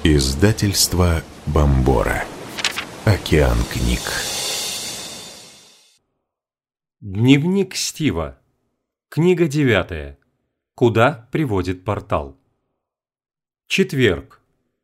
Издательство Бомбора. Океан книг. Дневник Стива. Книга 9. Куда приводит портал? Четверг.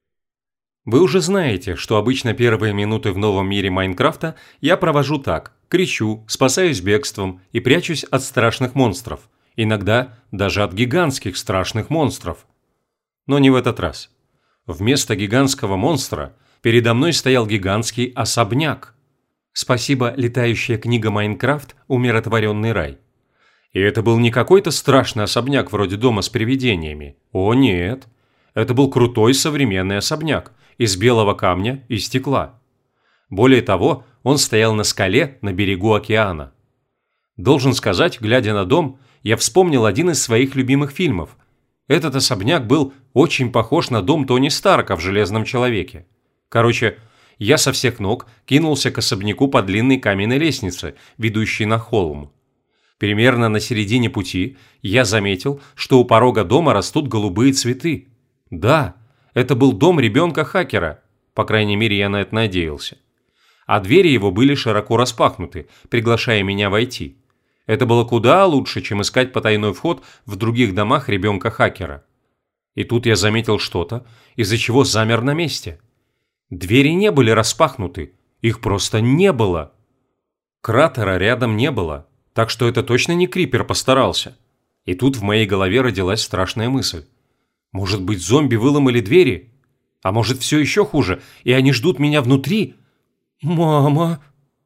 Вы уже знаете, что обычно первые минуты в новом мире Майнкрафта я провожу так: кричу, спасаюсь бегством и прячусь от страшных монстров. Иногда даже от гигантских страшных монстров. Но не в этот раз. Вместо гигантского монстра передо мной стоял гигантский особняк. Спасибо, летающая книга «Майнкрафт. Умиротворенный рай». И это был не какой-то страшный особняк вроде дома с привидениями. О нет, это был крутой современный особняк из белого камня и стекла. Более того, он стоял на скале на берегу океана. Должен сказать, глядя на дом, я вспомнил один из своих любимых фильмов. Этот особняк был очень похож на дом Тони Старка в «Железном человеке». Короче, я со всех ног кинулся к особняку по длинной каменной лестнице, ведущей на холм. Примерно на середине пути я заметил, что у порога дома растут голубые цветы. Да, это был дом ребенка-хакера, по крайней мере, я на это надеялся. А двери его были широко распахнуты, приглашая меня войти. Это было куда лучше, чем искать потайной вход в других домах ребенка-хакера. И тут я заметил что-то, из-за чего замер на месте. Двери не были распахнуты, их просто не было. Кратера рядом не было, так что это точно не Крипер постарался. И тут в моей голове родилась страшная мысль. Может быть, зомби выломали двери? А может, все еще хуже, и они ждут меня внутри? Мама!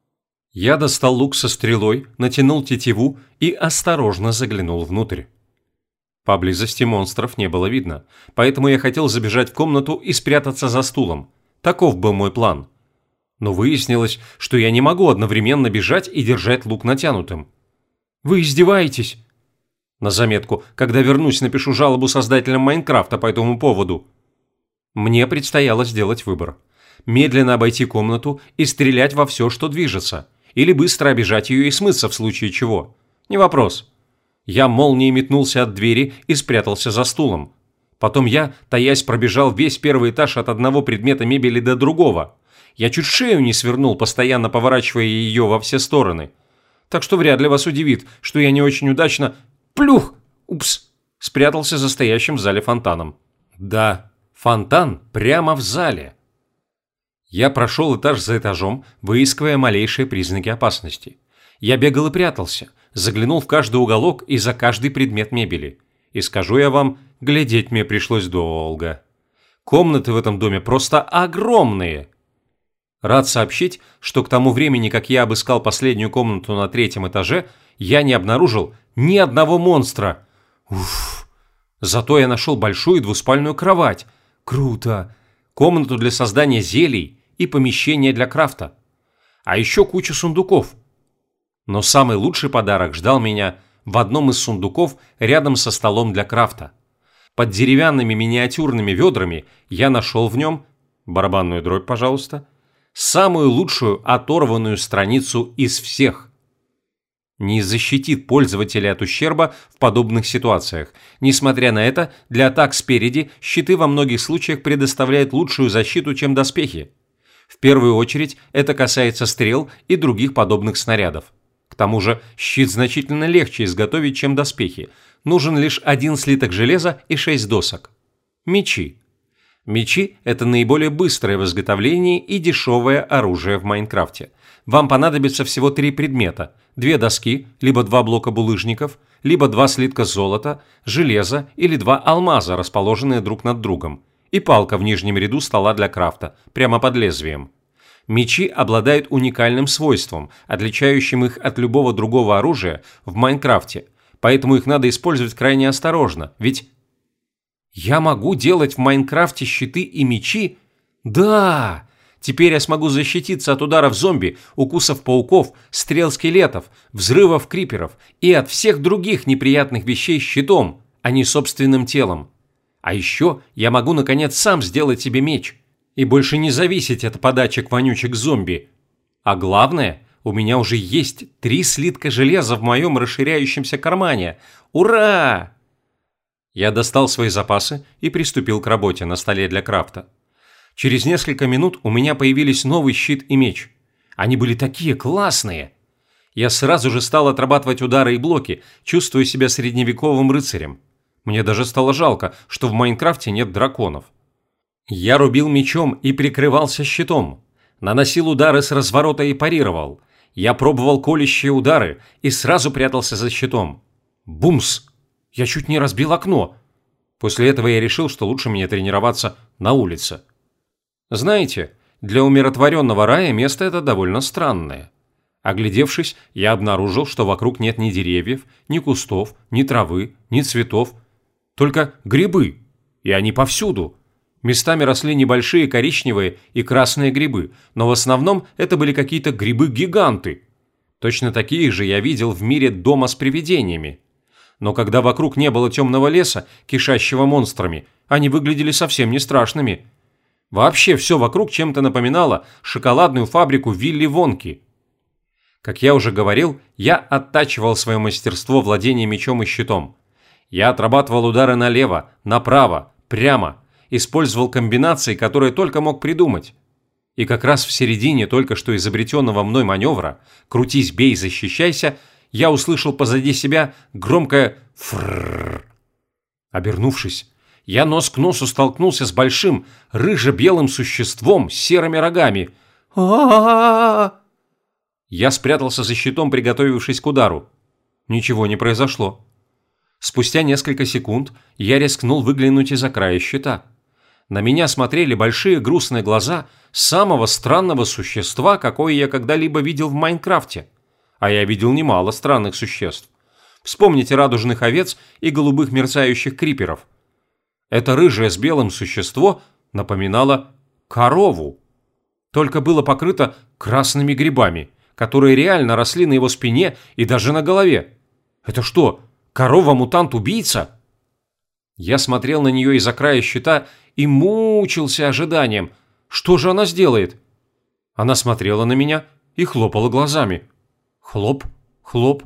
Я достал лук со стрелой, натянул тетиву и осторожно заглянул внутрь. Поблизости монстров не было видно, поэтому я хотел забежать в комнату и спрятаться за стулом. Таков был мой план. Но выяснилось, что я не могу одновременно бежать и держать лук натянутым. Вы издеваетесь? На заметку, когда вернусь, напишу жалобу создателям Майнкрафта по этому поводу. Мне предстояло сделать выбор. Медленно обойти комнату и стрелять во все, что движется. Или быстро обижать ее и смыться в случае чего. Не вопрос. Я молнией метнулся от двери и спрятался за стулом. Потом я, таясь, пробежал весь первый этаж от одного предмета мебели до другого. Я чуть шею не свернул, постоянно поворачивая ее во все стороны. Так что вряд ли вас удивит, что я не очень удачно... Плюх! Упс! Спрятался за стоящим в зале фонтаном. Да, фонтан прямо в зале. Я прошел этаж за этажом, выискивая малейшие признаки опасности. Я бегал и прятался, заглянул в каждый уголок и за каждый предмет мебели. И скажу я вам, глядеть мне пришлось долго. Комнаты в этом доме просто огромные. Рад сообщить, что к тому времени, как я обыскал последнюю комнату на 3-м этаже, я не обнаружил ни одного монстра. Уф. Зато я нашел большую двуспальную кровать. Круто. Комнату для создания зелий и помещение для крафта. А еще кучу сундуков. Но самый лучший подарок ждал меня в одном из сундуков рядом со столом для крафта. Под деревянными миниатюрными ведрами я нашел в нем, барабанную дробь, пожалуйста, самую лучшую оторванную страницу из всех. Не защитит пользователя от ущерба в подобных ситуациях. Несмотря на это, для атак спереди щиты во многих случаях предоставляют лучшую защиту, чем доспехи. В первую очередь это касается стрел и других подобных снарядов. К тому же щит значительно легче изготовить, чем доспехи. Нужен лишь 1 слиток железа и 6 досок. Мечи. Мечи – это наиболее быстрое в изготовлении и дешевое оружие в Майнкрафте. Вам понадобится всего 3 предмета – 2 доски, либо 2 блока булыжников, либо 2 слитка золота, железа или 2 алмаза, расположенные друг над другом, и палка в нижнем ряду стола для крафта, прямо под лезвием. Мечи обладают уникальным свойством, отличающим их от любого другого оружия в Майнкрафте, поэтому их надо использовать крайне осторожно, ведь... Я могу делать в Майнкрафте щиты и мечи? Да! Теперь я смогу защититься от ударов зомби, укусов пауков, стрел скелетов, взрывов криперов и от всех других неприятных вещей щитом, а не собственным телом. А еще я могу, наконец, сам сделать себе меч и больше не зависеть от подачек-вонючек зомби. А главное, у меня уже есть 3 слитка железа в моем расширяющемся кармане. Ура! Я достал свои запасы и приступил к работе на столе для крафта. Через несколько минут у меня появились новый щит и меч. Они были такие классные. Я сразу же стал отрабатывать удары и блоки, чувствуя себя средневековым рыцарем. Мне даже стало жалко, что в Майнкрафте нет драконов. Я рубил мечом и прикрывался щитом. Наносил удары с разворота и парировал. Я пробовал колющие удары и сразу прятался за щитом. Бумс! Я чуть не разбил окно. После этого я решил, что лучше мне тренироваться на улице. Знаете, для умиротворенного рая место это довольно странное. Оглядевшись, я обнаружил, что вокруг нет ни деревьев, ни кустов, ни травы, ни цветов. Только грибы. И они повсюду. Местами росли небольшие коричневые и красные грибы, но в основном это были какие-то грибы-гиганты. Точно такие же я видел в мире дома с привидениями. Но когда вокруг не было темного леса, кишащего монстрами, они выглядели совсем не страшными. Вообще все вокруг чем-то напоминало шоколадную фабрику Вилли Вонки. Как я уже говорил, я оттачивал свое мастерство владения мечом и щитом. Я отрабатывал удары налево, направо, прямо, использовал комбинации, которые только мог придумать. И как раз в середине только что изобретенного мной маневра «Крутись, бей, защищайся» я услышал позади себя громкое «фрррр». Обернувшись, я нос к носу столкнулся с большим, рыже-белым существом с серыми рогами. А-а-а! Я спрятался за щитом, приготовившись к удару. Ничего не произошло. Спустя несколько секунд я рискнул выглянуть из-за края щита. На меня смотрели большие грустные глаза самого странного существа, какое я когда-либо видел в Майнкрафте. А я видел немало странных существ. Вспомните радужных овец и голубых мерцающих криперов. Это рыжее с белым существо напоминало корову. Только было покрыто красными грибами, которые реально росли на его спине и даже на голове. Это что, корова-мутант-убийца? Я смотрел на нее из-за края щита и мучился ожиданием. Что же она сделает? Она смотрела на меня и хлопала глазами. Хлоп, хлоп.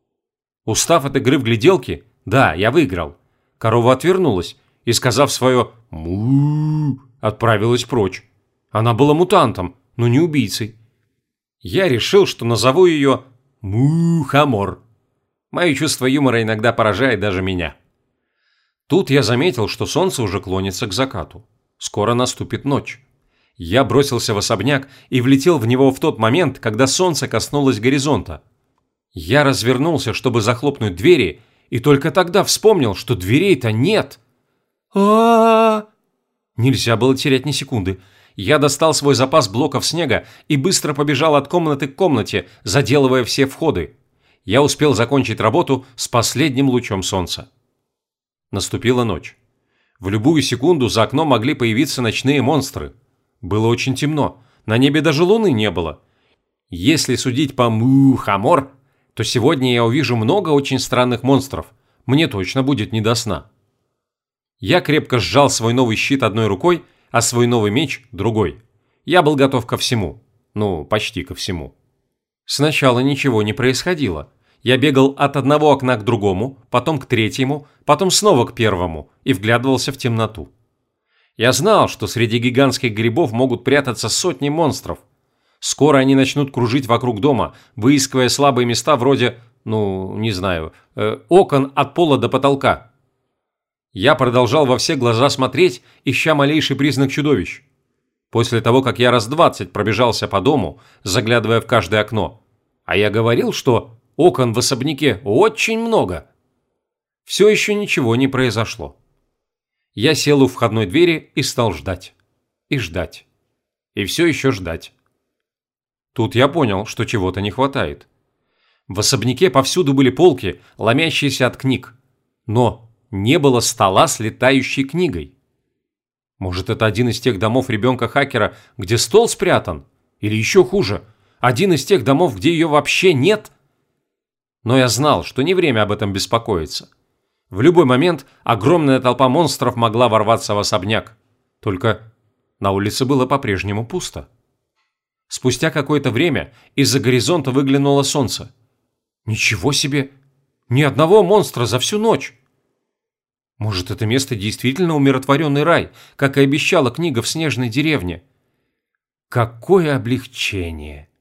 Устав от игры в гляделки, да, я выиграл. Корова отвернулась и, сказав свое «му», отправилась прочь. Она была мутантом, но не убийцей. Я решил, что назову ее Мухомор. Мое чувство юмора иногда поражает даже меня. Тут я заметил, что солнце уже клонится к закату. Скоро наступит ночь. Я бросился в особняк и влетел в него в тот момент, когда солнце коснулось горизонта. Я развернулся, чтобы захлопнуть двери, и только тогда вспомнил, что дверей-то нет. А-а-а! Нельзя было терять ни секунды. Я достал свой запас блоков снега и быстро побежал от комнаты к комнате, заделывая все входы. Я успел закончить работу с последним лучом солнца. Наступила ночь. В любую секунду за окном могли появиться ночные монстры. Было очень темно, на небе даже луны не было. Если судить по Мухомор, то сегодня я увижу много очень странных монстров. Мне точно будет не до сна. Я крепко сжал свой новый щит одной рукой, а свой новый меч другой. Я был готов ко всему. Ну, почти ко всему. Сначала ничего не происходило. Я бегал от одного окна к другому, потом к третьему, потом снова к первому и вглядывался в темноту. Я знал, что среди гигантских грибов могут прятаться сотни монстров. Скоро они начнут кружить вокруг дома, выискивая слабые места вроде, окон от пола до потолка. Я продолжал во все глаза смотреть, ища малейший признак чудовищ. После того, как я раз 20 пробежался по дому, заглядывая в каждое окно, а я говорил, что окон в особняке очень много, все еще ничего не произошло. Я сел у входной двери и стал ждать. И ждать. И все еще ждать. Тут я понял, что чего-то не хватает. В особняке повсюду были полки, ломящиеся от книг. Но не было стола с летающей книгой. Может, это один из тех домов ребенка-хакера, где стол спрятан? Или еще хуже, один из тех домов, где ее вообще нет? Но я знал, что не время об этом беспокоиться. В любой момент огромная толпа монстров могла ворваться в особняк. Только на улице было по-прежнему пусто. Спустя какое-то время из-за горизонта выглянуло солнце. Ничего себе! Ни одного монстра за всю ночь! Может, это место действительно умиротворенный рай, как и обещала книга в снежной деревне? Какое облегчение!